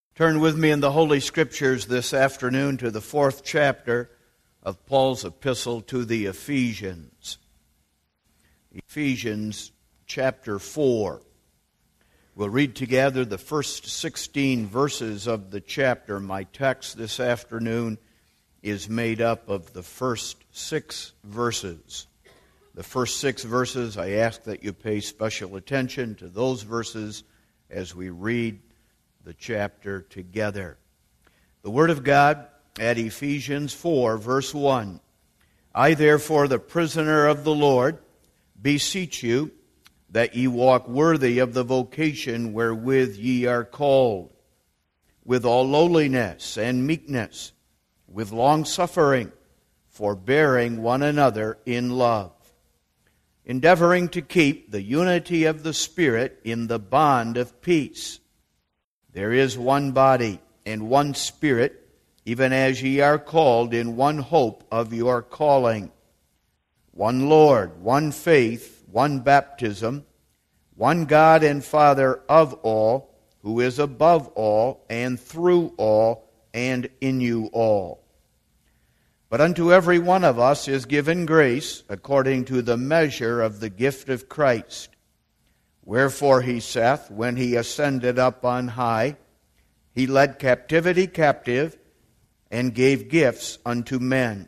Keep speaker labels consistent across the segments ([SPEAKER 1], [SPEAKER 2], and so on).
[SPEAKER 1] Turn with me in the Holy Scriptures this afternoon to the 4th chapter of Paul's epistle to the Ephesians. Ephesians chapter 4. We'll read together the first 16 verses of the chapter. My text this afternoon is made up of the first 6 verses. The first 6 verses, I ask that you pay special attention to those verses as we read the chapter together. The Word of God at Ephesians 4, verse 1. I therefore, the prisoner of the Lord, beseech you that ye walk worthy of the vocation wherewith ye are called, with all lowliness and meekness, with longsuffering, forbearing one another in love, endeavoring to keep the unity of the Spirit in the bond of peace. There is one body and one Spirit, even as ye are called in one hope of your calling. One Lord, one faith, one baptism, one God and Father of all, who is above all, and through all, and in you all. But unto every one of us is given grace according to the measure of the gift of Christ. Wherefore he saith, when he ascended up on high, he led captivity captive, and gave gifts unto men.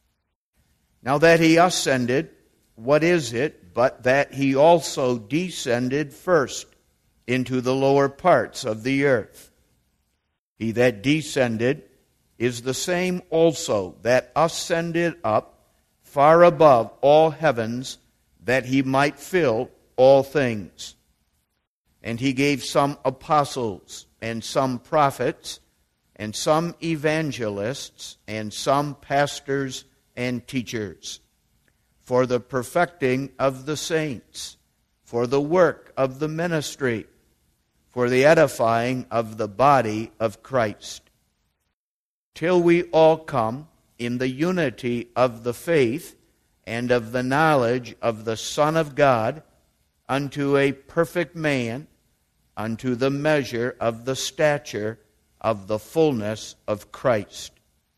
[SPEAKER 1] Now that he ascended, what is it but that he also descended first into the lower parts of the earth? He that descended is the same also that ascended up far above all heavens, that he might fill all things. And he gave some apostles, and some prophets, and some evangelists, and some pastors and teachers, for the perfecting of the saints, for the work of the ministry, for the edifying of the body of Christ, till we all come in the unity of the faith and of the knowledge of the Son of God, unto a perfect man, unto the measure of the stature of the fullness of Christ.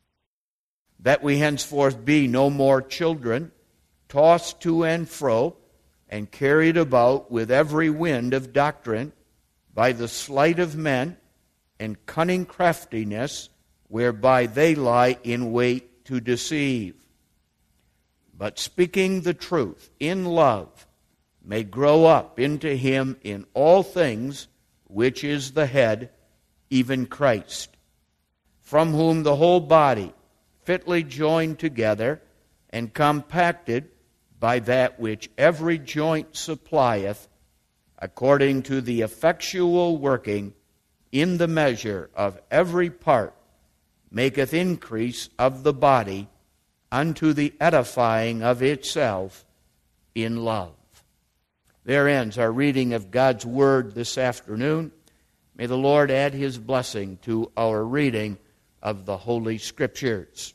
[SPEAKER 1] That we henceforth be no more children, tossed to and fro, and carried about with every wind of doctrine, by the sleight of men, and cunning craftiness, whereby they lie in wait to deceive. But speaking the truth in love, may grow up into him in all things, which is the head, even Christ, from whom the whole body, fitly joined together and compacted by that which every joint supplieth, according to the effectual working in the measure of every part, maketh increase of the body unto the edifying of itself in love. There ends our reading of God's Word this afternoon. May the Lord add His blessing to our reading of the Holy Scriptures.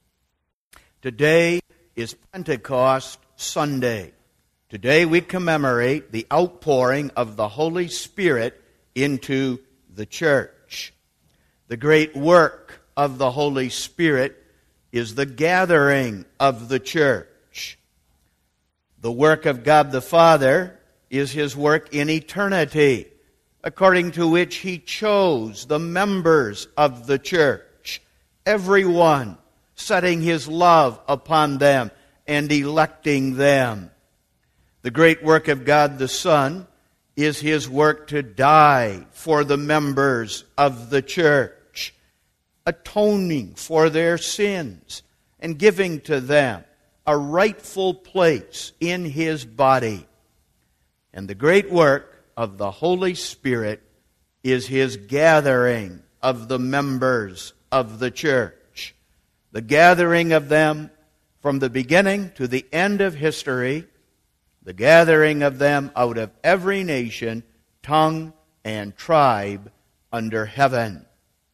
[SPEAKER 1] Today is Pentecost Sunday. Today we commemorate the outpouring of the Holy Spirit into the church. The great work of the Holy Spirit is the gathering of the church. The work of God the Father is His work in eternity, according to which He chose the members of the church, everyone setting His love upon them and electing them. The great work of God the Son is His work to die for the members of the church, atoning for their sins and giving to them a rightful place in His body. And the great work of the Holy Spirit is His gathering of the members of the church. The gathering of them from the beginning to the end of history, the gathering of them out of every nation, tongue, and tribe under heaven.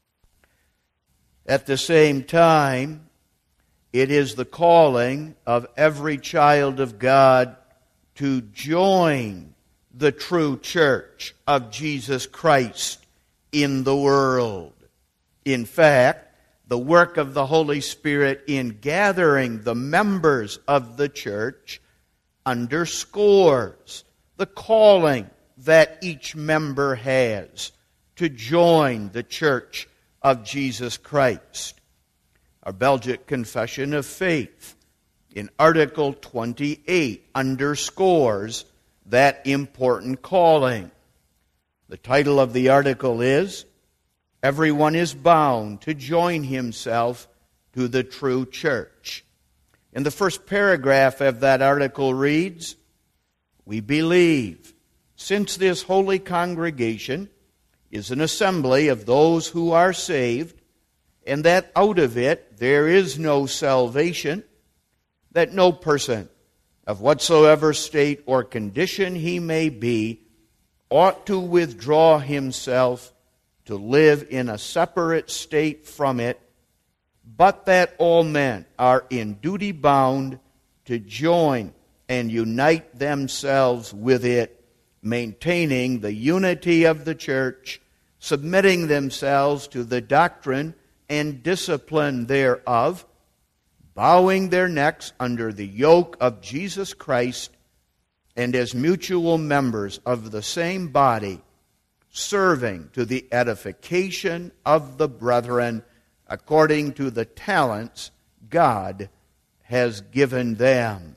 [SPEAKER 1] At the same time, it is the calling of every child of God to join the true church of Jesus Christ in the world. In fact, the work of the Holy Spirit in gathering the members of the church underscores the calling that each member has to join the Church of Jesus Christ. Our Belgic Confession of Faith in Article 28 underscores that important calling. The title of the article is, "Everyone is bound to join himself to the true church." And the first paragraph of that article reads, "We believe, since this holy congregation is an assembly of those who are saved, and that out of it there is no salvation, that no person, of whatsoever state or condition he may be, ought to withdraw himself to live in a separate state from it, but that all men are in duty bound to join and unite themselves with it, maintaining the unity of the church, submitting themselves to the doctrine and discipline thereof, bowing their necks under the yoke of Jesus Christ, and as mutual members of the same body, serving to the edification of the brethren according to the talents God has given them."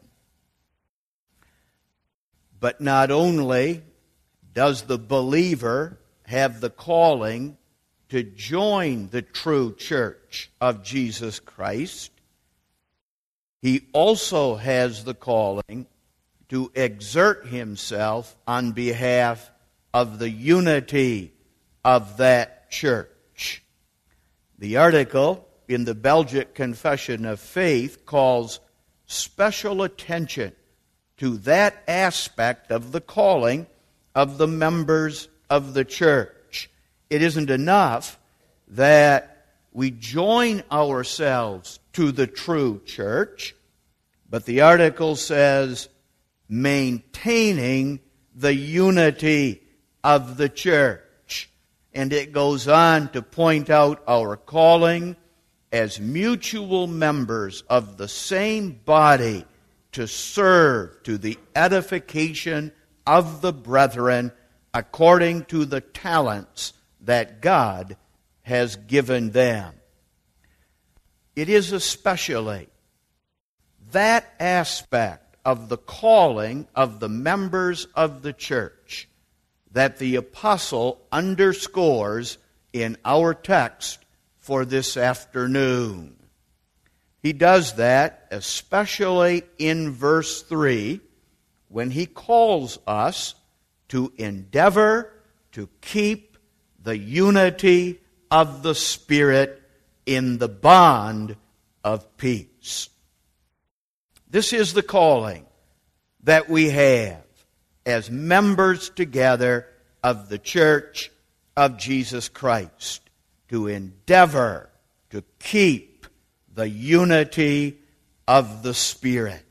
[SPEAKER 1] But not only does the believer have the calling to join the true church of Jesus Christ, he also has the calling to exert himself on behalf of the unity of that church. The article in the Belgic Confession of Faith calls special attention to that aspect of the calling of the members of the church. It isn't enough that we join ourselves to the true church, but the article says maintaining the unity of the church. And it goes on to point out our calling as mutual members of the same body to serve to the edification of the brethren according to the talents that God has given them. It is especially that aspect of the calling of the members of the church that the apostle underscores in our text for this afternoon. He does that especially in verse 3 when he calls us to endeavor to keep the unity of the Spirit in the bond of peace. This is the calling that we have as members together of the Church of Jesus Christ, to endeavor to keep the unity of the Spirit.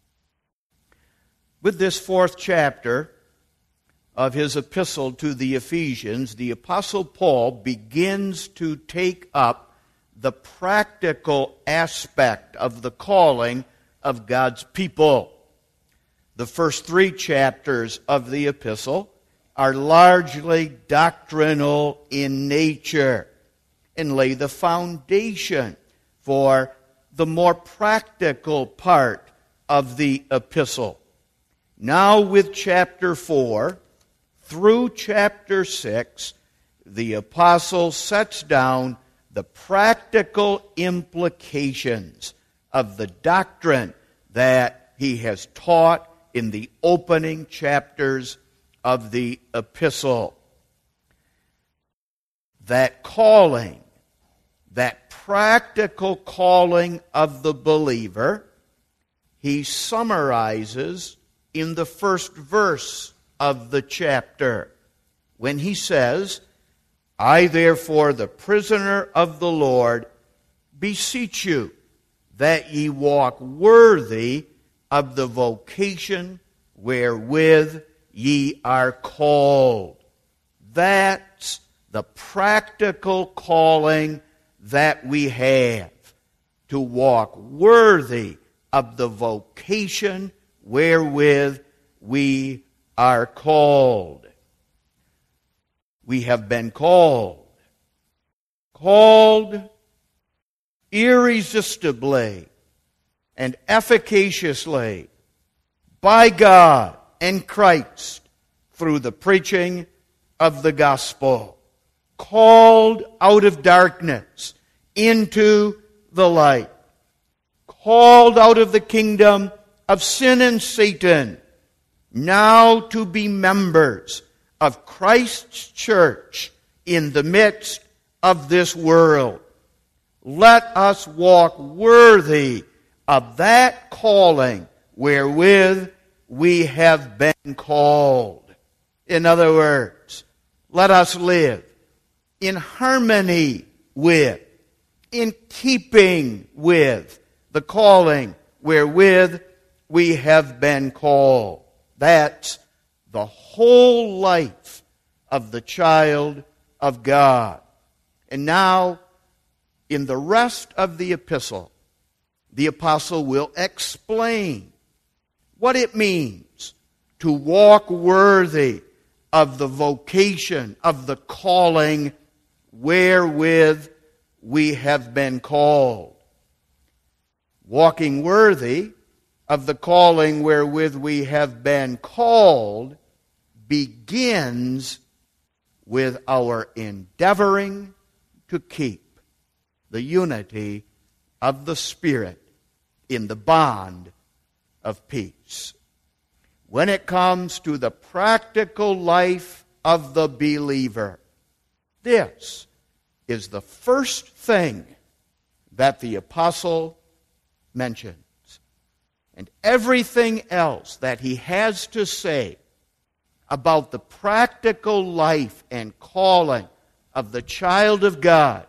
[SPEAKER 1] With this fourth chapter of his epistle to the Ephesians, the Apostle Paul begins to take up the practical aspect of the calling of God's people. The first 3 chapters of the epistle are largely doctrinal in nature and lay the foundation for the more practical part of the epistle. Now with chapter 4 through chapter 6, the apostle sets down the practical implications of the doctrine that he has taught in the opening chapters of the epistle. That calling, that practical calling of the believer, he summarizes in the first verse of the chapter when he says, "I therefore, the prisoner of the Lord, beseech you that ye walk worthy of the vocation wherewith ye are called." That's the practical calling that we have to walk worthy of the vocation wherewith we are called. We have been called irresistibly and efficaciously by God and Christ through the preaching of the gospel. Called out of darkness into the light. Called out of the kingdom of sin and Satan, now to be members of Christ's church in the midst of this world. Let us walk worthy of that calling wherewith we have been called. In other words, let us live in harmony with, in keeping with the calling wherewith we have been called. That's the whole life of the child of God. And now, in the rest of the epistle, the apostle will explain what it means to walk worthy of the vocation, of the calling wherewith we have been called. Walking worthy of the calling wherewith we have been called begins with our endeavoring to keep the unity of the Spirit in the bond of peace. When it comes to the practical life of the believer, this is the first thing that the apostle mentions. And everything else that he has to say about the practical life and calling of the child of God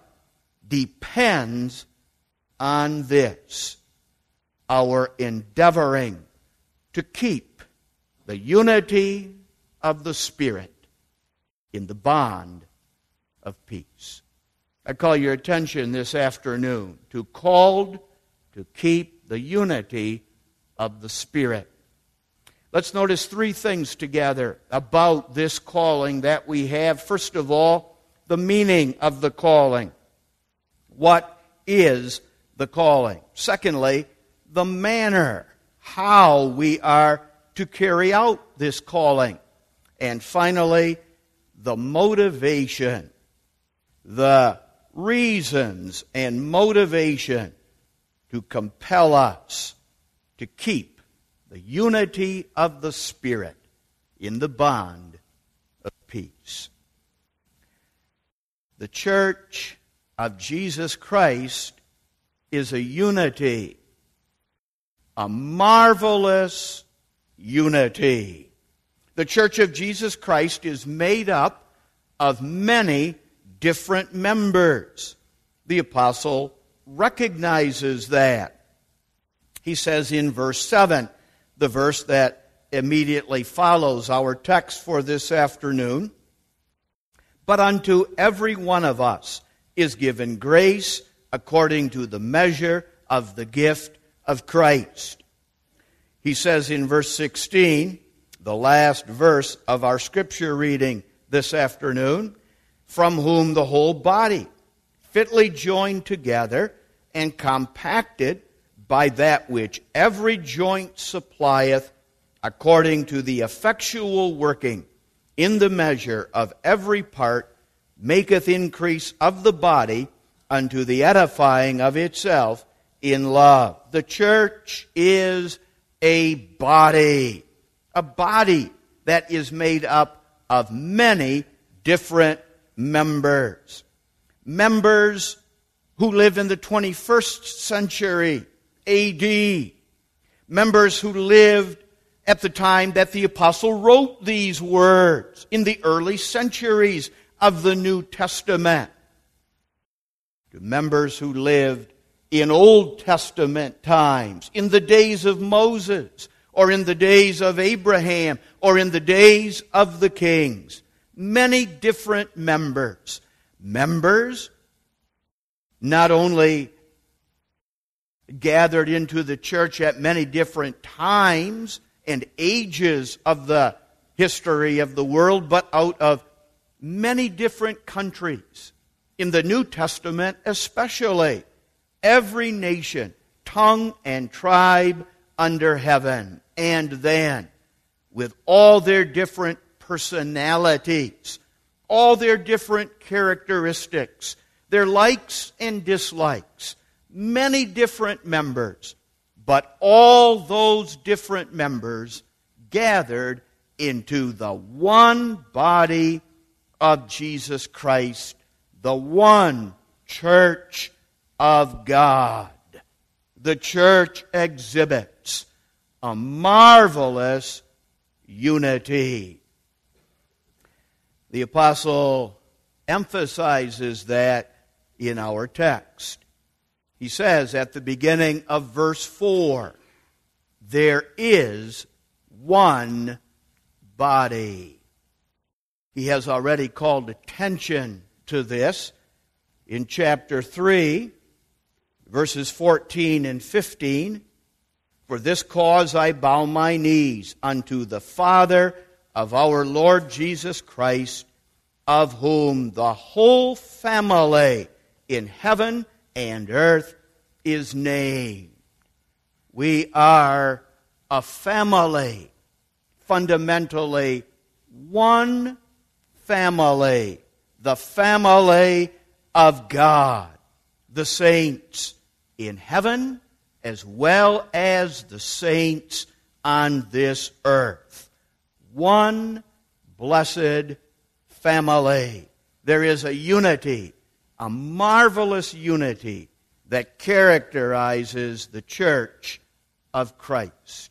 [SPEAKER 1] depends on this: our endeavoring to keep the unity of the Spirit in the bond of peace. I call your attention this afternoon to called to keep the unity of the Spirit. Let's notice three things together about this calling that we have. First of all, the meaning of the calling. What is the calling? Secondly, the manner, how we are to carry out this calling. And finally, the motivation, the reasons and motivation to compel us to keep the unity of the Spirit in the bond of peace. The church of Jesus Christ is a unity, a marvelous unity. The church of Jesus Christ is made up of many different members. The apostle recognizes that. He says in verse 7, the verse that immediately follows our text for this afternoon, "But unto every one of us is given grace according to the measure of the gift of Christ." He says in verse 16, the last verse of our scripture reading this afternoon, "From whom the whole body, fitly joined together and compacted by that which every joint supplieth, according to the effectual working in the measure of every part, maketh increase of the body unto the edifying of itself in love." The church is a body that is made up of many different members. Members who live in the 21st century AD. Members who lived at the time that the apostle wrote these words, in the early centuries of the New Testament. To members who lived in Old Testament times, in the days of Moses, or in the days of Abraham, or in the days of the kings. many different members. Members not only gathered into the church at many different times and ages of the history of the world, but out of many different countries. In the New Testament especially, every nation, tongue, and tribe under heaven. And then, with all their different personalities, all their different characteristics, their likes and dislikes, many different members, but all those different members gathered into the one body of Jesus Christ, the one church of God. The church exhibits a marvelous unity. The apostle emphasizes that in our text. He says at the beginning of verse 4, there is one body. He has already called attention to this in chapter 3, verses 14 and 15. For this cause I bow my knees unto the Father of our Lord Jesus Christ, of whom the whole family in heaven and earth is named. We are a family, fundamentally one family, the family of God, the saints in heaven as well as the saints on this earth. One blessed family. There is a unity, a marvelous unity that characterizes the church of Christ.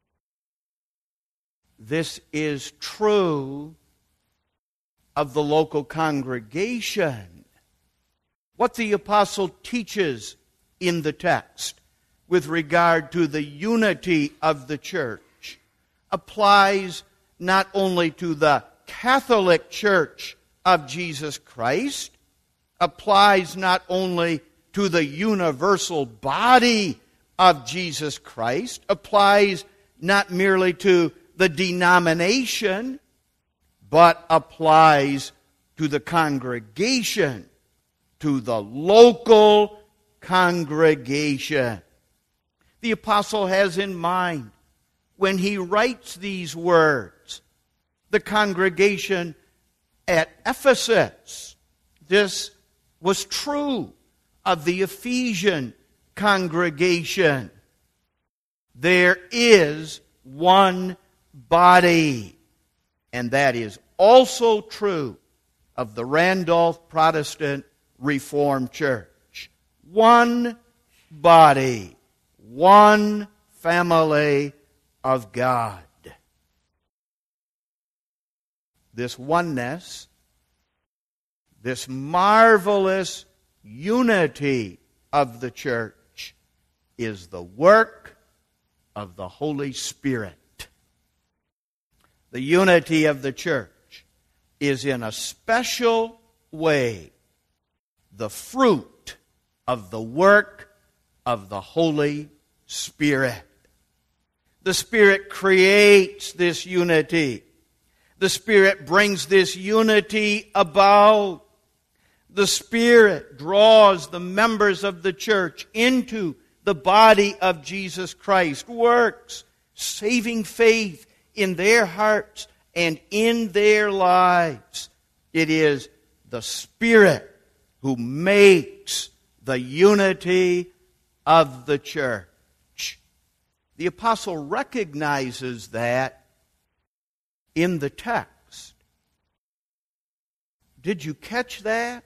[SPEAKER 1] This is true of the local congregation. What the apostle teaches in the text with regard to the unity of the church applies not only to the Catholic Church of Jesus Christ, applies not only to the universal body of Jesus Christ, applies not merely to the denomination, but applies to the congregation, to the local congregation. The apostle has in mind, when he writes these words, the congregation at Ephesus. This was true of the Ephesian congregation. There is one body, and that is also true of the Randolph Protestant Reformed Church. One body, one family of God. This oneness, this marvelous unity of the church is the work of the Holy Spirit. The unity of the church is in a special way the fruit of the work of the Holy Spirit. The Spirit creates this unity. The Spirit brings this unity about. The Spirit draws the members of the church into the body of Jesus Christ, works saving faith in their hearts and in their lives. It is the Spirit who makes the unity of the church. The apostle recognizes that in the text. Did you catch that?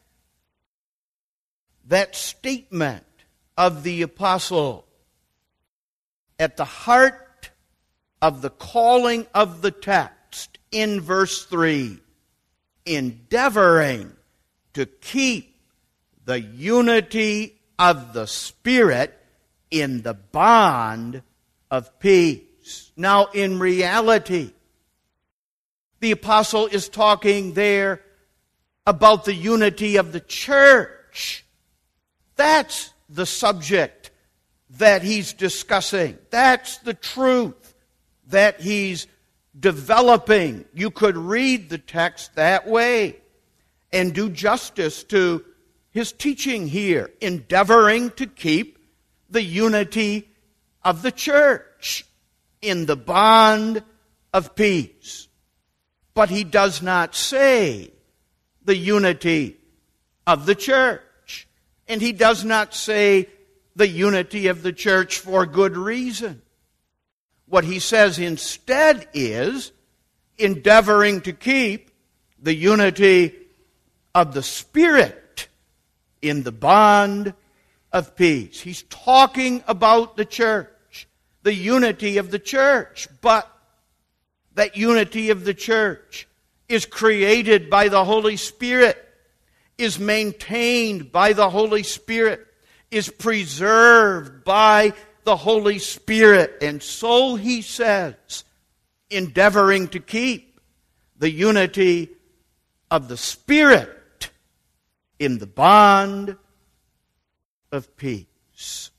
[SPEAKER 1] That statement of the apostle at the heart of the calling of the text in verse 3, endeavoring to keep the unity of the Spirit in the bond of peace. Now, in reality, The apostle is talking there about the unity of the church. That's the subject that he's discussing. That's the truth that he's developing. You could read the text that way and do justice to his teaching here, endeavoring to keep the unity of the church in the bond of peace. But he does not say the unity of the church. And he does not say the unity of the church for good reason. What he says instead is endeavoring to keep the unity of the Spirit in the bond of peace. He's talking about the church, the unity of the church, but that unity of the church is created by the Holy Spirit, is maintained by the Holy Spirit, is preserved by the Holy Spirit. And so he says, endeavoring to keep the unity of the Spirit in the bond of peace.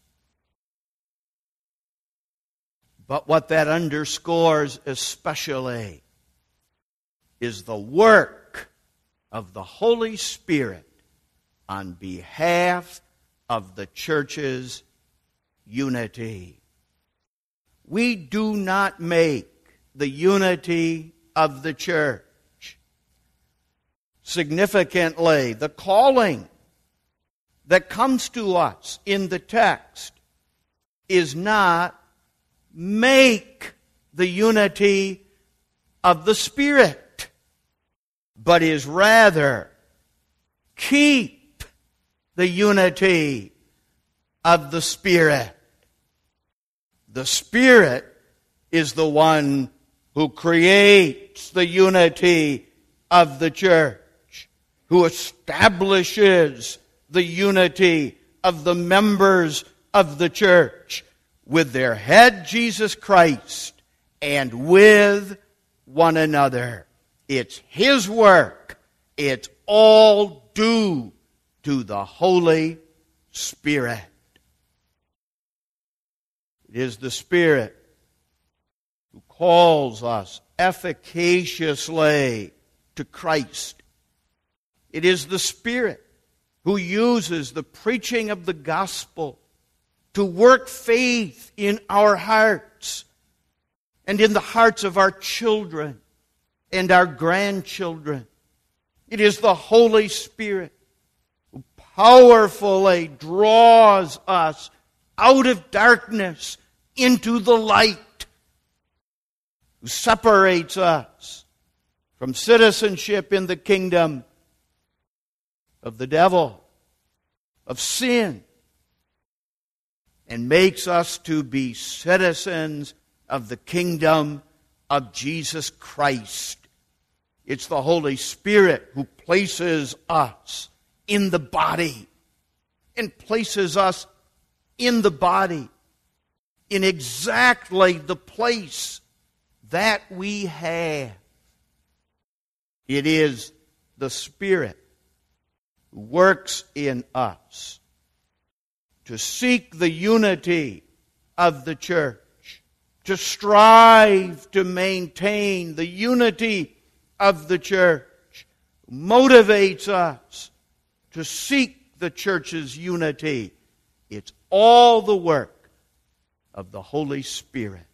[SPEAKER 1] But what that underscores especially is the work of the Holy Spirit on behalf of the church's unity. We do not make the unity of the church. Significantly, the calling that comes to us in the text is not make the unity of the Spirit, but is rather keep the unity of the Spirit. The Spirit is the one who creates the unity of the church, who establishes the unity of the members of the church with their head, Jesus Christ, and with one another. It's His work. It's all due to the Holy Spirit. It is the Spirit who calls us efficaciously to Christ. It is the Spirit who uses the preaching of the gospel to work faith in our hearts and in the hearts of our children and our grandchildren. It is the Holy Spirit who powerfully draws us out of darkness into the light, who separates us from citizenship in the kingdom of the devil, of sin, and makes us to be citizens of the kingdom of Jesus Christ. It's the Holy Spirit who places us in the body, and places us in the body in exactly the place that we have. It is the Spirit who works in us to seek the unity of the church, to strive to maintain the unity of the church, motivates us to seek the church's unity. It's all the work of the Holy Spirit.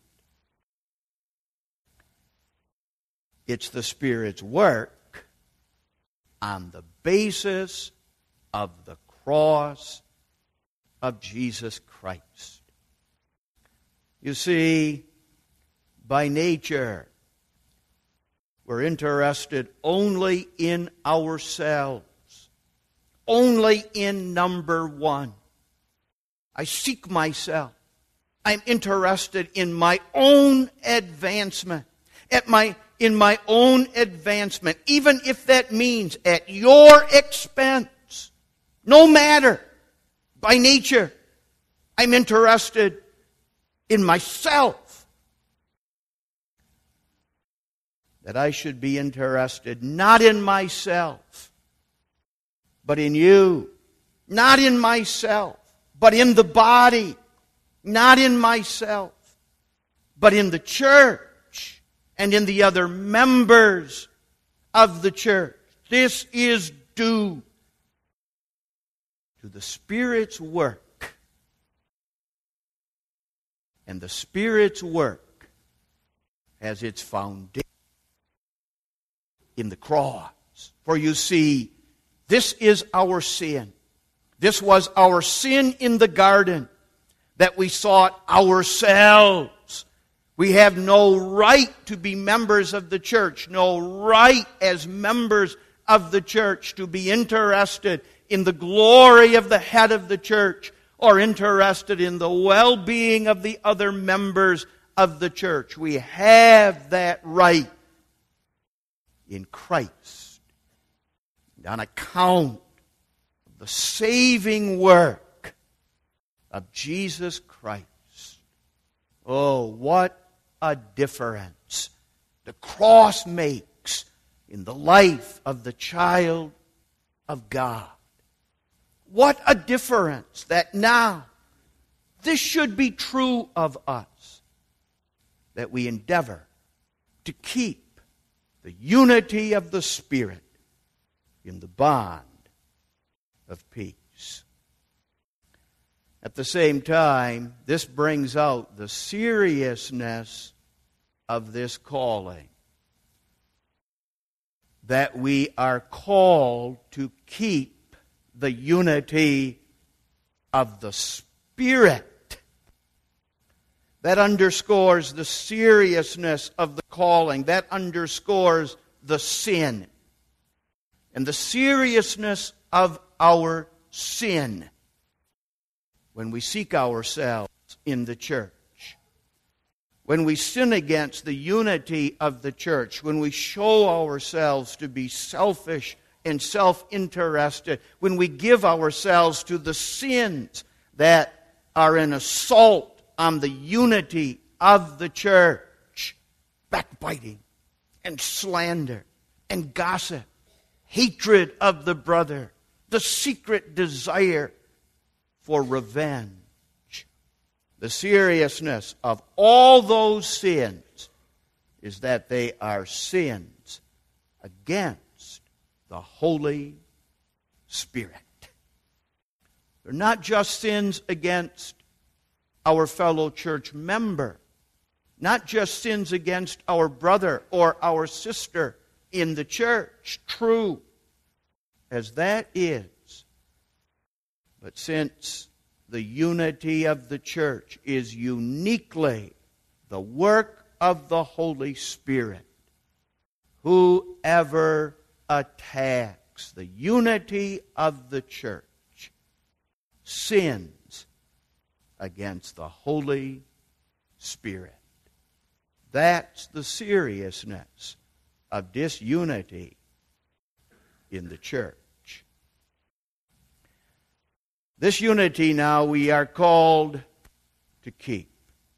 [SPEAKER 1] It's the Spirit's work on the basis of the cross of Jesus Christ. You see, by nature, we're interested only in ourselves, only in number one. I seek myself. I'm interested in my own advancement, in my own advancement, even if that means at your expense. No matter. By nature, I'm interested in myself. that I should be interested not in myself, but in you. Not in myself, but in the body. Not in myself, but in the church and in the other members of the church. This is due to the Spirit's work. And the Spirit's work has its foundation in the cross. For you see, this is our sin. This was our sin in the garden, that we sought ourselves. We have no right to be members of the church, no right as members of the church to be interested in the glory of the head of the church or interested in the well-being of the other members of the church. We have that right in Christ. And on account of the saving work of Jesus Christ. Oh, what a difference the cross makes in the life of the child of God. What a difference that now this should be true of us, that we endeavor to keep the unity of the Spirit in the bond of peace. At the same time, this brings out the seriousness of this calling. That we are called to keep the unity of the Spirit. That underscores the seriousness of the calling. That underscores the sin. And the seriousness of our sin when we seek ourselves in the church. When we sin against the unity of the church, when we show ourselves to be selfish and self-interested, when we give ourselves to the sins that are an assault on the unity of the church, backbiting and slander and gossip, hatred of the brother, the secret desire for revenge. The seriousness of all those sins is that they are sins against the Holy Spirit. They're not just sins against our fellow church member, not just sins against our brother or our sister in the church, true as that is. But since the unity of the church is uniquely the work of the Holy Spirit, whoever attacks the unity of the church sins against the Holy Spirit. That's the seriousness of disunity in the church. This unity now we are called to keep.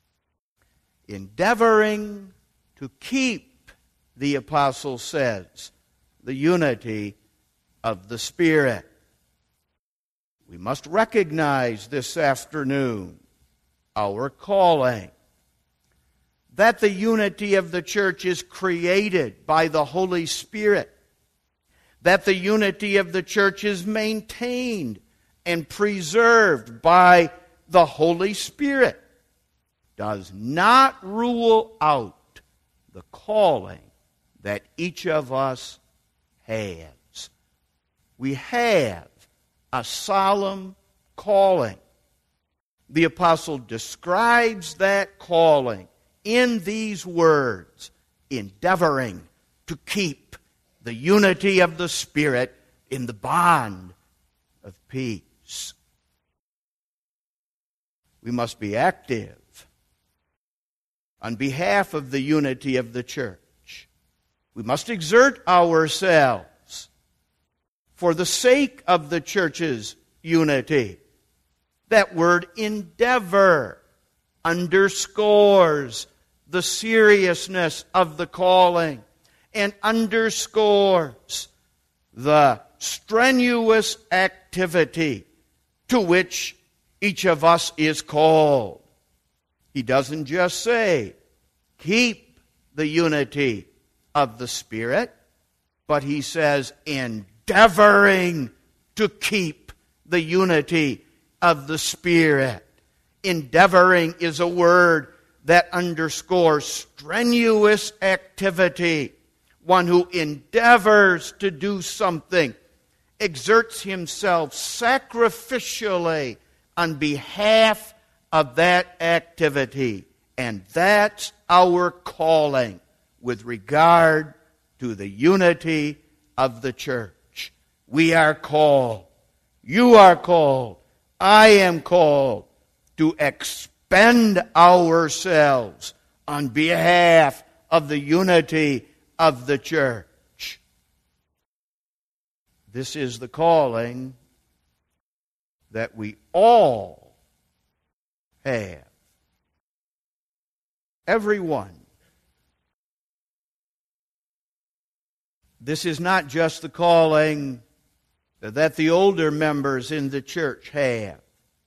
[SPEAKER 1] Endeavoring to keep, the apostle says, the unity of the Spirit. We must recognize this afternoon our calling. That the unity of the church is created by the Holy Spirit. That the unity of the church is maintained and preserved by the Holy Spirit does not rule out the calling that each of us has. We have a solemn calling. The apostle describes that calling in these words, endeavoring to keep the unity of the Spirit in the bond of peace. We must be active on behalf of the unity of the church. We must exert ourselves for the sake of the church's unity. That word endeavor underscores the seriousness of the calling and underscores the strenuous activity to which each of us is called. He doesn't just say, keep the unity of the Spirit, but he says, endeavoring to keep the unity of the Spirit. Endeavoring is a word that underscores strenuous activity. One who endeavors to do something, exerts himself sacrificially on behalf of that activity. And that's our calling with regard to the unity of the church. We are called, you are called, I am called to expend ourselves on behalf of the unity of the church. This is the calling that we all have. Everyone. This is not just the calling that the older members in the church have.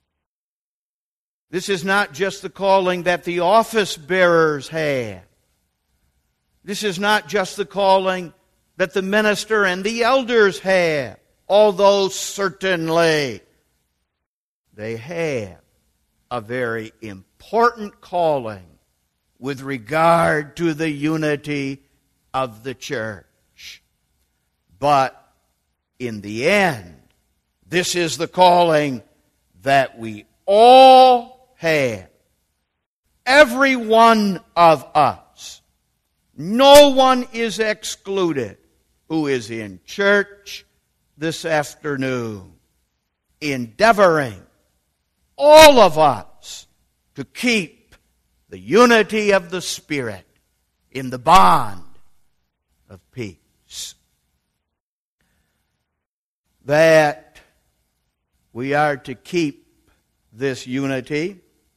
[SPEAKER 1] This is not just the calling that the office bearers have. This is not just the calling that the minister and the elders have, although certainly they have a very important calling with regard to the unity of the church. But in the end, this is the calling that we all have. Every one of us. No one is excluded who is in church this afternoon, endeavoring, all of us, to keep the unity of the Spirit in the bond of peace. That we are to keep this unity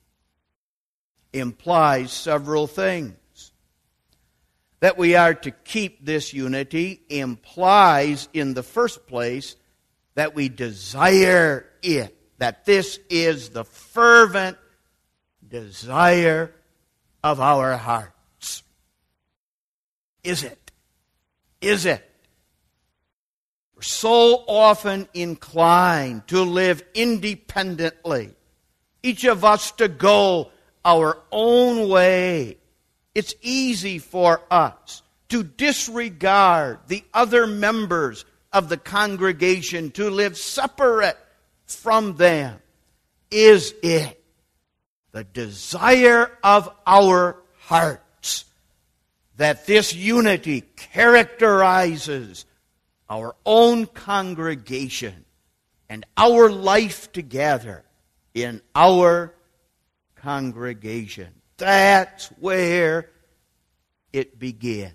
[SPEAKER 1] implies several things. That we are to keep this unity implies, in the first place, that we desire it. That this is the fervent desire of our hearts. Is it? Is it? We're so often inclined to live independently. Each of us to go our own way. It's easy for us to disregard the other members of the congregation, to live separate from them. Is it the desire of our hearts that this unity characterizes our own congregation and our life together in our congregation? That's where it begins.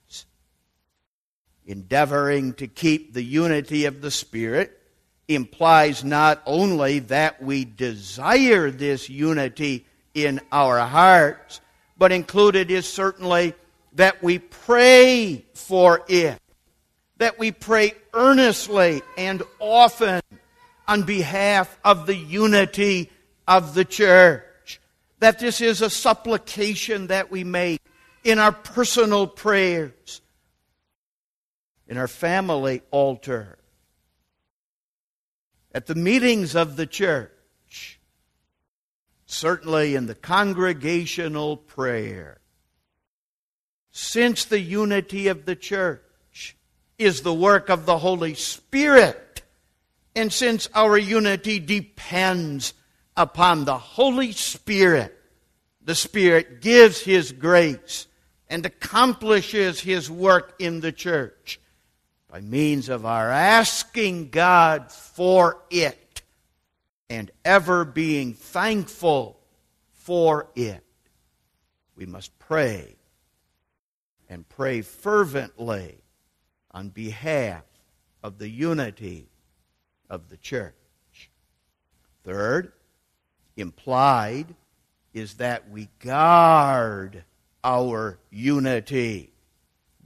[SPEAKER 1] Endeavoring to keep the unity of the Spirit implies not only that we desire this unity in our hearts, but included is certainly that we pray for it. That we pray earnestly and often on behalf of the unity of the church. That this is a supplication that we make in our personal prayers, in our family altar, at the meetings of the church, certainly in the congregational prayer. Since the unity of the church is the work of the Holy Spirit, and since our unity depends upon the Holy Spirit, the Spirit gives His grace and accomplishes His work in the church by means of our asking God for it and ever being thankful for it. We must pray, and pray fervently on behalf of the unity of the church. Third, implied is that we guard our unity.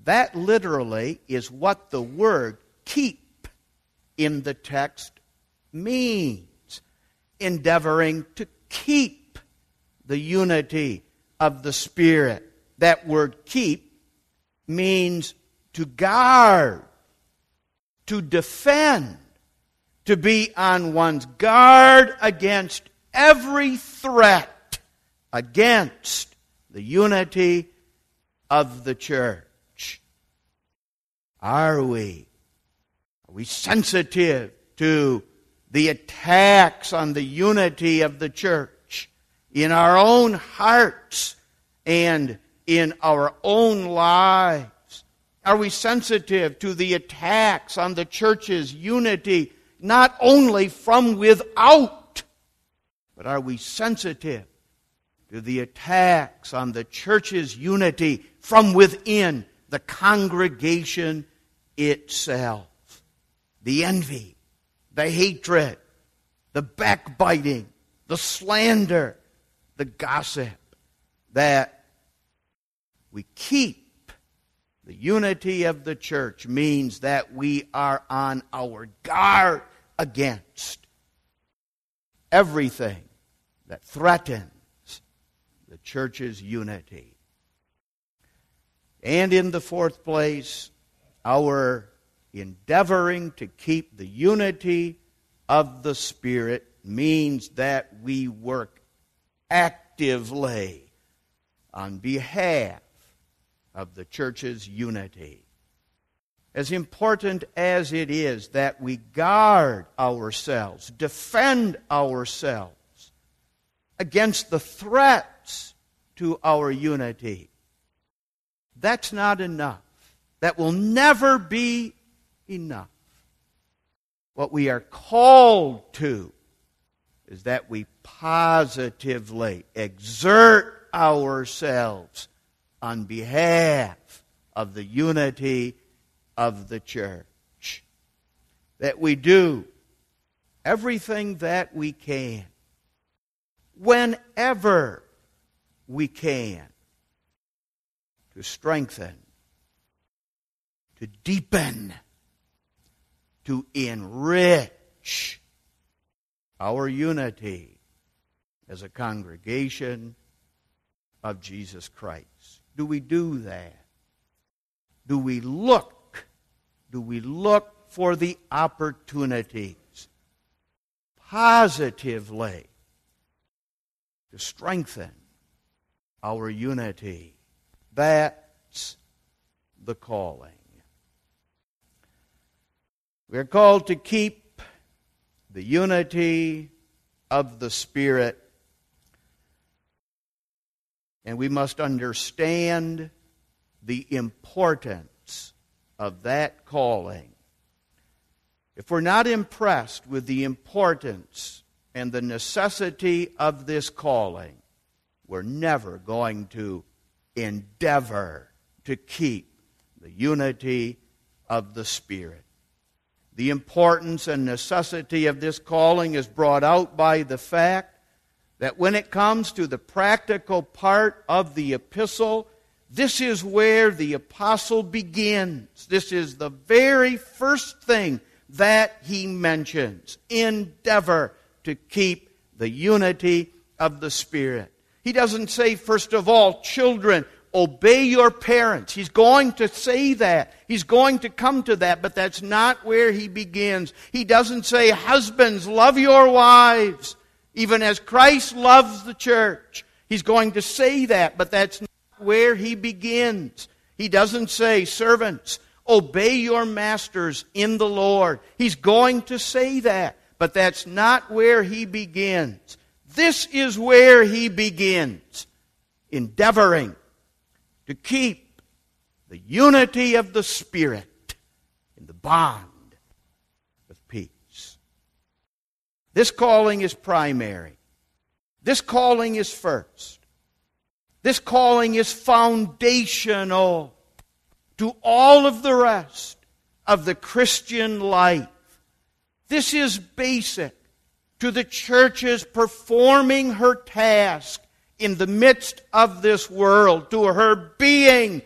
[SPEAKER 1] That literally is what the word keep in the text means. Endeavoring to keep the unity of the Spirit. That word keep means to guard, to defend, to be on one's guard against every threat against the unity of the church. Are we sensitive to the attacks on the unity of the church in our own hearts and in our own lives? Are we sensitive to the attacks on the church's unity, not only from without, but are we sensitive to the attacks on the church's unity from within the congregation itself? The envy, the hatred, the backbiting, the slander, the gossip, that we keep the unity of the church means that we are on our guard against everything that threatens the church's unity. And in the fourth place, our endeavoring to keep the unity of the Spirit means that we work actively on behalf of the church's unity. As important as it is that we guard ourselves, defend ourselves against the threats to our unity, that's not enough. That will never be enough. What we are called to is that we positively exert ourselves on behalf of the unity of the church. That we do everything that we can, whenever we can, to strengthen, to deepen, to enrich our unity as a congregation of Jesus Christ. Do we do that? Do we look for the opportunities positively to strengthen our unity? That's the calling. We're called to keep the unity of the Spirit, and we must understand the importance of that calling. If we're not impressed with the importance and the necessity of this calling, we're never going to endeavor to keep the unity of the Spirit. The importance and necessity of this calling is brought out by the fact that when it comes to the practical part of the epistle, this is where the apostle begins. This is the very first thing that he mentions. Endeavor to keep the unity of the Spirit. He doesn't say, first of all, children, obey your parents. He's going to say that. He's going to come to that, but that's not where he begins. He doesn't say, husbands, love your wives, even as Christ loves the church. He's going to say that, but that's not where he begins. He doesn't say, servants, obey your masters in the Lord. He's going to say that, but that's not where he begins. This is where he begins, endeavoring to keep the unity of the Spirit in the bond of peace. This calling is primary. This calling is first. This calling is foundational to all of the rest of the Christian life. This is basic to the church's performing her task in the midst of this world, to her being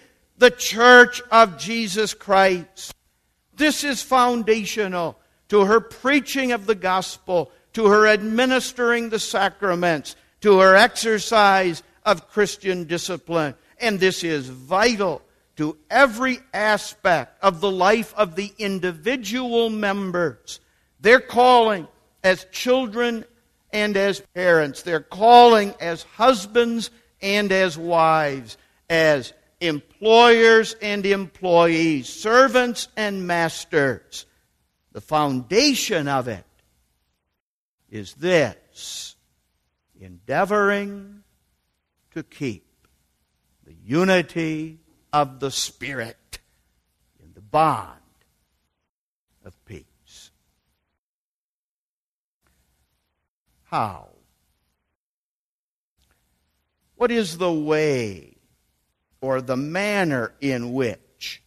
[SPEAKER 1] the church of Jesus Christ. This is foundational to her preaching of the gospel, to her administering the sacraments, to her exercise of Christian discipline. And this is vital to every aspect of the life of the individual members. Their calling as children and as parents, their calling as husbands and as wives, as employers and employees, servants and masters. The foundation of it is this: endeavoring to keep the unity of the Spirit in the bond of peace. How? What is the way or the manner in which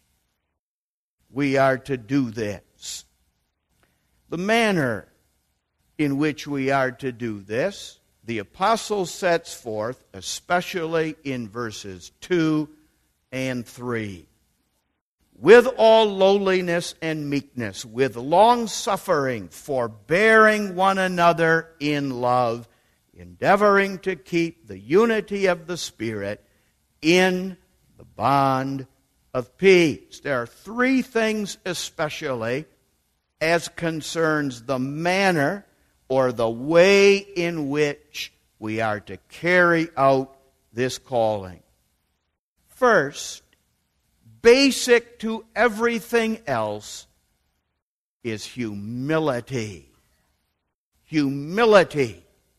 [SPEAKER 1] we are to do this? The manner in which we are to do this, the apostle sets forth, especially in verses 2 and 3. With all lowliness and meekness, with long-suffering, forbearing one another in love, endeavoring to keep the unity of the Spirit in the bond of peace. There are three things especially as concerns the manner or the way in which we are to carry out this calling. First, basic to everything else is humility. Humility.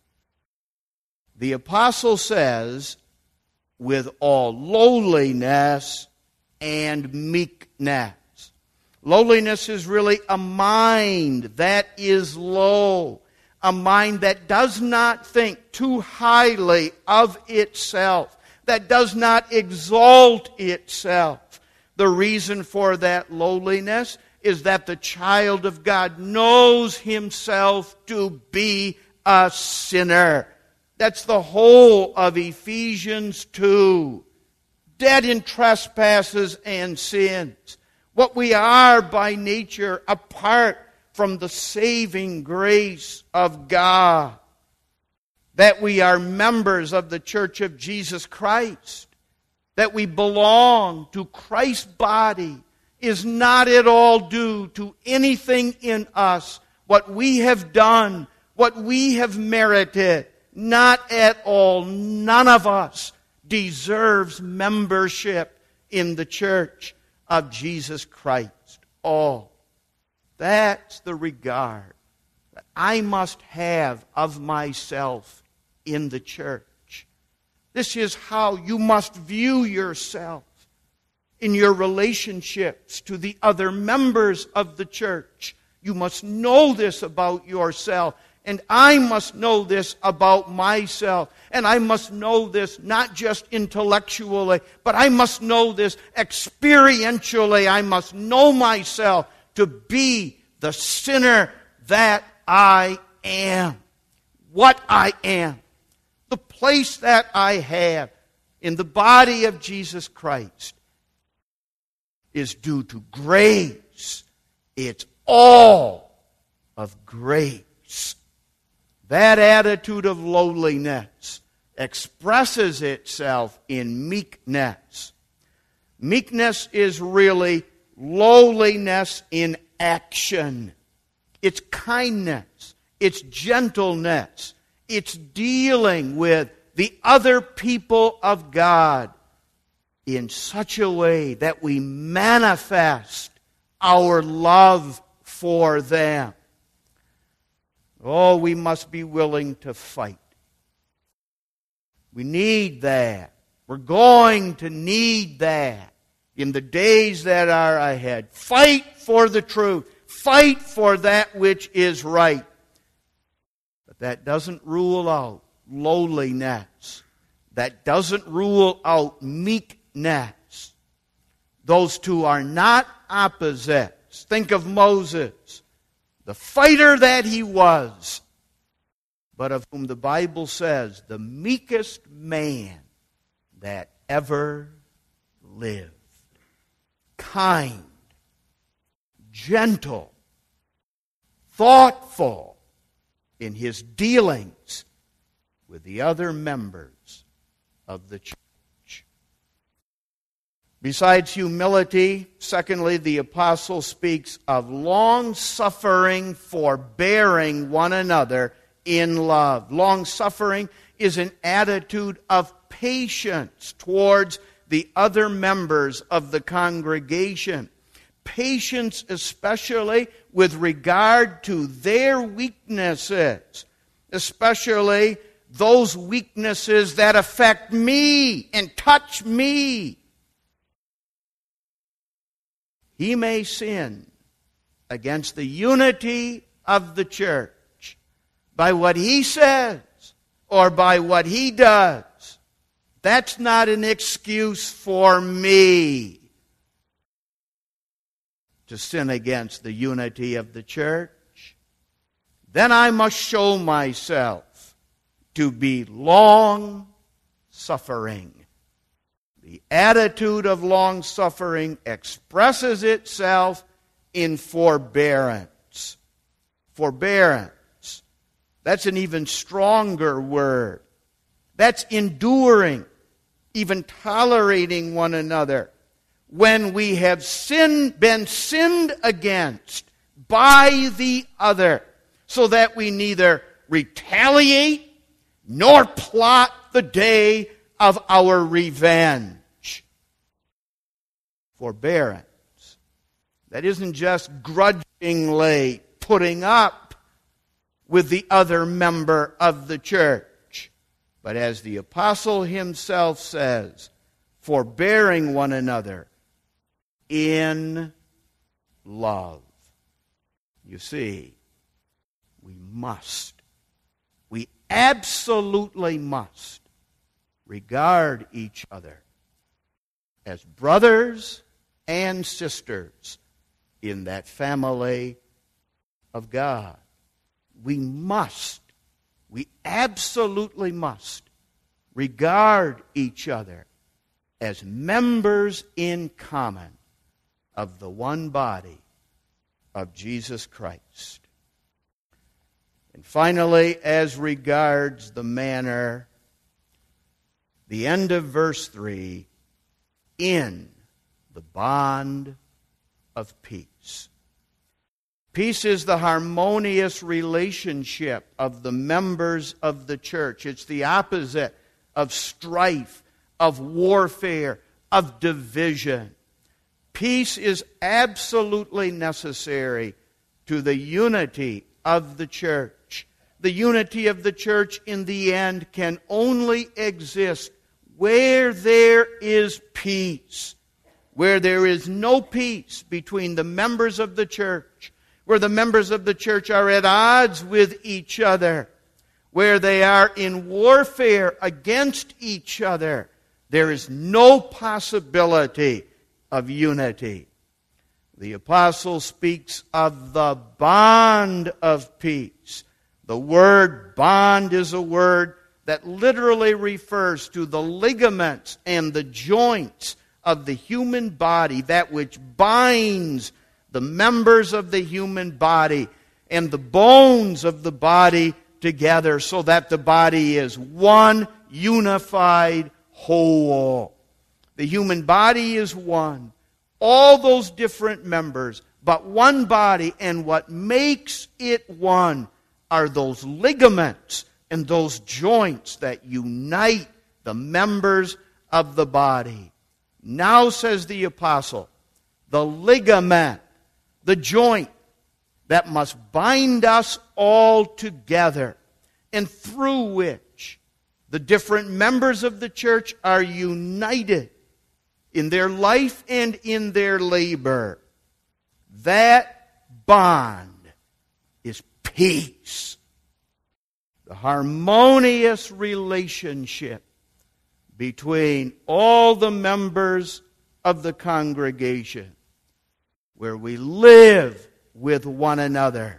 [SPEAKER 1] The apostle says, with all lowliness and meekness. Lowliness is really a mind that is low, a mind that does not think too highly of itself, that does not exalt itself. The reason for that lowliness is that the child of God knows himself to be a sinner. That's the whole of Ephesians 2. Dead in trespasses and sins. What we are by nature apart from the saving grace of God. That we are members of the Church of Jesus Christ. That we belong to Christ's body is not at all due to anything in us, what we have done, what we have merited. Not at all. None of us deserves membership in the church of Jesus Christ. All. That's the regard that I must have of myself in the church. This is how you must view yourself in your relationships to the other members of the church. You must know this about yourself. And I must know this about myself. And I must know this not just intellectually, but I must know this experientially. I must know myself to be the sinner that I am. What I am. The place that I have in the body of Jesus Christ is due to grace. It's all of grace. That attitude of lowliness expresses itself in meekness. Meekness is really lowliness in action. It's kindness. It's gentleness. It's dealing with the other people of God in such a way that we manifest our love for them. Oh, we must be willing to fight. We need that. We're going to need that in the days that are ahead. Fight for the truth. Fight for that which is right. But that doesn't rule out lowliness. That doesn't rule out meekness. Those two are not opposites. Think of Moses. The fighter that he was, but of whom the Bible says, the meekest man that ever lived. kind, gentle, thoughtful in his dealings with the other members of the church. Besides humility, secondly, the apostle speaks of long-suffering, forbearing one another in love. Long-suffering is an attitude of patience towards the other members of the congregation. Patience especially with regard to their weaknesses, especially those weaknesses that affect me and touch me. He may sin against the unity of the church by what he says or by what he does. That's not an excuse for me to sin against the unity of the church. Then I must show myself to be long-suffering. The attitude of long-suffering expresses itself in forbearance. Forbearance. That's an even stronger word. That's enduring, even tolerating one another when we have been sinned against by the other, so that we neither retaliate nor plot the day of our revenge. Forbearance. That isn't just grudgingly putting up with the other member of the church, but as the apostle himself says, forbearing one another in love. You see, we absolutely must regard each other as brothers and sisters in that family of God. We absolutely must regard each other as members in common of the one body of Jesus Christ. And finally, as regards the manner, the end of verse 3, in the bond of peace. Peace is the harmonious relationship of the members of the church. It's the opposite of strife, of warfare, of division. Peace is absolutely necessary to the unity of the church. The unity of the church in the end can only exist where there is peace. Where there is no peace between the members of the church, where the members of the church are at odds with each other, where they are in warfare against each other, there is no possibility of unity. The apostle speaks of the bond of peace. The word bond is a word that literally refers to the ligaments and the joints of the human body, that which binds the members of the human body and the bones of the body together so that the body is one unified whole. The human body is one. All those different members, but one body, and what makes it one are those ligaments and those joints that unite the members of the body. Now, says the apostle, the ligament, the joint that must bind us all together, and through which the different members of the church are united in their life and in their labor. That bond is peace. The harmonious relationship between all the members of the congregation, where we live with one another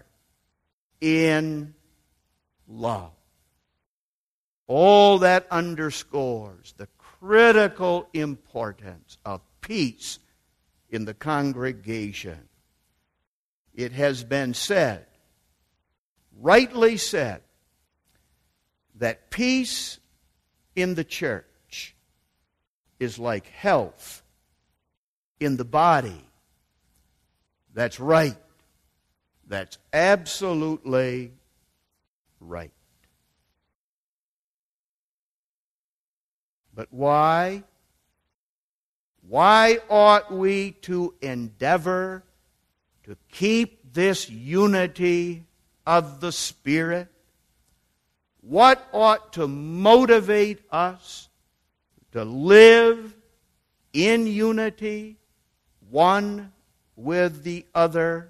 [SPEAKER 1] in love. All that underscores the critical importance of peace in the congregation. It has been said, rightly said, that peace in the church is like health in the body. That's right. That's absolutely right. But why? Why ought we to endeavor to keep this unity of the Spirit? What ought to motivate us to live in unity, one with the other?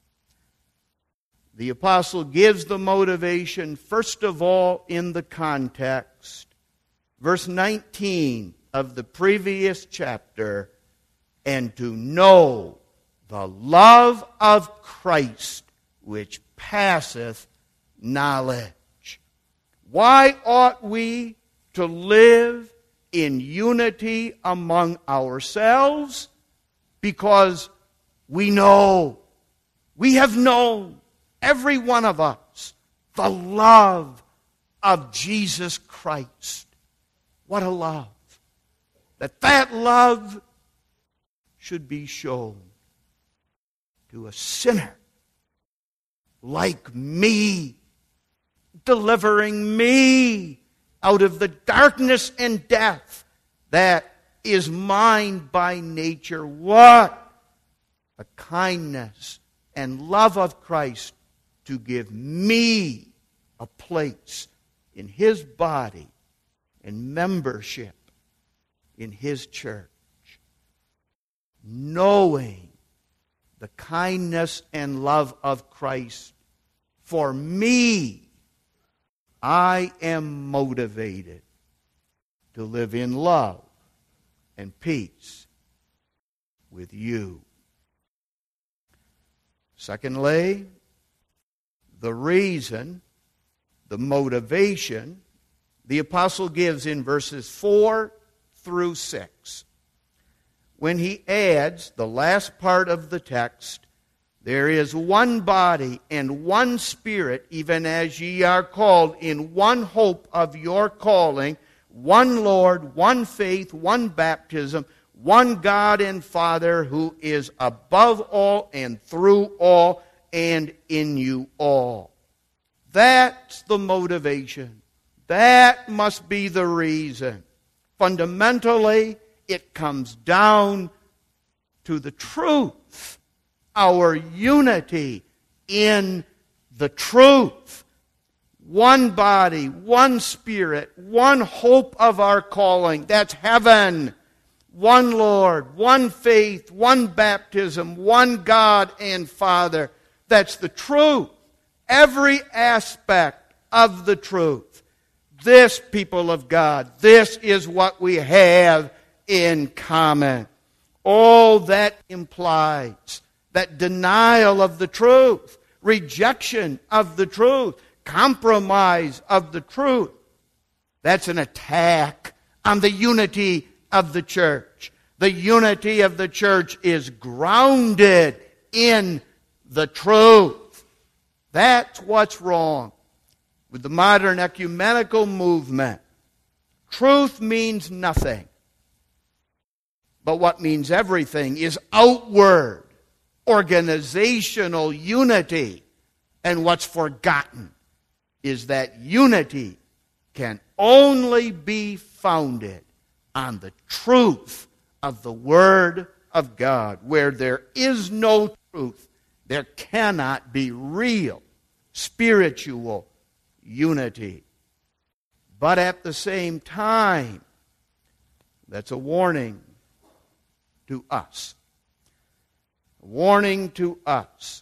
[SPEAKER 1] The apostle gives the motivation, first of all, in the context. Verse 19 of the previous chapter, and to know the love of Christ which passeth knowledge. Why ought we to live in unity among ourselves? Because we know, we have known, every one of us, the love of Jesus Christ. What a love. That love should be shown to a sinner like me, delivering me out of the darkness and death that is mine by nature. What a kindness and love of Christ to give me a place in His body and membership in His church. Knowing the kindness and love of Christ for me, I am motivated to live in love and peace with you. Secondly, the reason, the motivation, the apostle gives in verses 4 through 6. When he adds the last part of the text, there is one body and one Spirit, even as ye are called in one hope of your calling, one Lord, one faith, one baptism, one God and Father who is above all and through all and in you all. That's the motivation. That must be the reason. Fundamentally, it comes down to the truth. Our unity in the truth. One body, one Spirit, one hope of our calling. That's heaven. One Lord, one faith, one baptism, one God and Father. That's the truth. Every aspect of the truth. This, people of God, this is what we have in common. All that implies that denial of the truth, rejection of the truth, compromise of the truth, that's an attack on the unity of the church. The unity of the church is grounded in the truth. That's what's wrong with the modern ecumenical movement. Truth means nothing. But what means everything is outward, organizational unity. And what's forgotten is that unity can only be founded on the truth of the Word of God. Where there is no truth, there cannot be real spiritual unity. But at the same time, that's a warning to us. A warning to us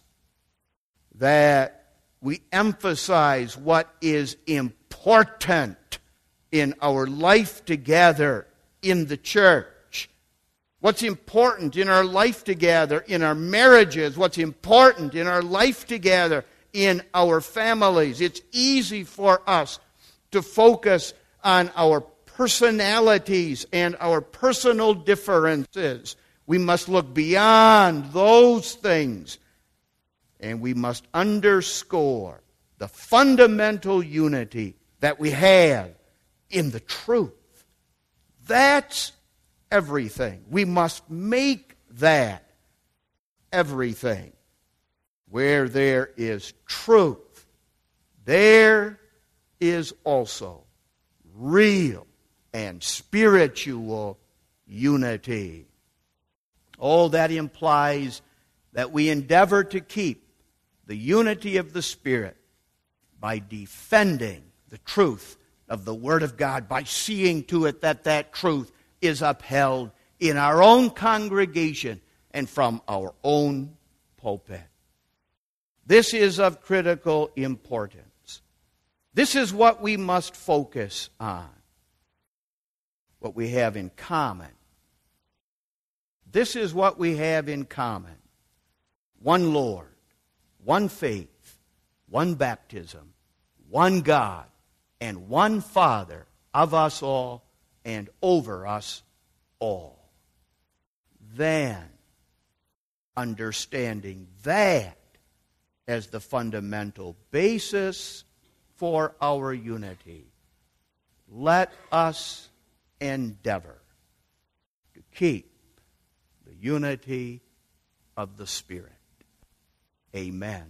[SPEAKER 1] that we emphasize what is important in our life together in the church. What's important in our life together in our marriages. What's important in our life together in our families. It's easy for us to focus on our personalities and our personal differences. We must look beyond those things, and we must underscore the fundamental unity that we have in the truth. That's everything. We must make that everything. Where there is truth, there is also real and spiritual unity. Oh, that implies that we endeavor to keep the unity of the Spirit by defending the truth of the Word of God, by seeing to it that that truth is upheld in our own congregation and from our own pulpit. This is of critical importance. This is what we must focus on, what we have in common. This is what we have in common. One Lord, one faith, one baptism, one God, and one Father of us all and over us all. Then, understanding that as the fundamental basis for our unity, let us endeavor to keep the unity of the Spirit. Amen.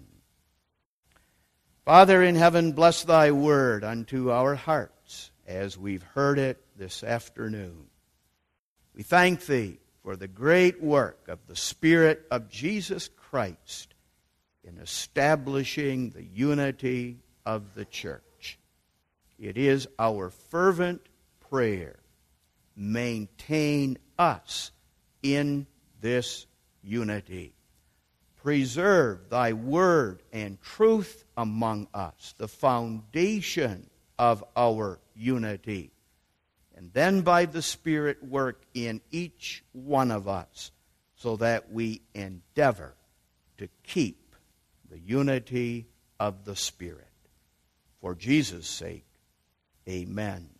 [SPEAKER 1] Father in heaven, bless thy word unto our hearts as we've heard it this afternoon. We thank thee for the great work of the Spirit of Jesus Christ in establishing the unity of the church. It is our fervent prayer, maintain us in this unity. Preserve thy word and truth among us, the foundation of our unity. And then by the Spirit work in each one of us so that we endeavor to keep the unity of the Spirit. For Jesus' sake, amen.